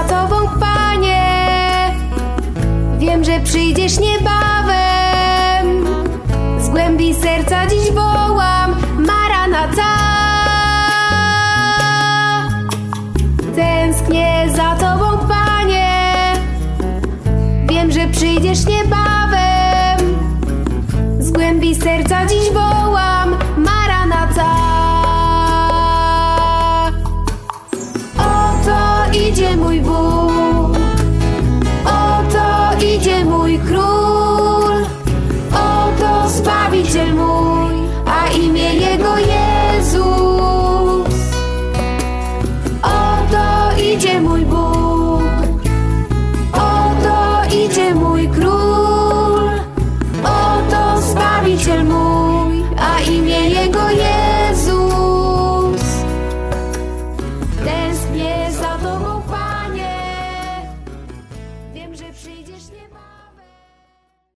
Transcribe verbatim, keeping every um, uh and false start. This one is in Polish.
za Tobą, Panie. Wiem, że przyjdziesz niebawem. Z głębi serca dziś wołam: Maranata. Tęsknię za Tobą, Panie. Wiem, że przyjdziesz niebawem. Z głębi serca dziś wołam: Maranata. Oto idzie mój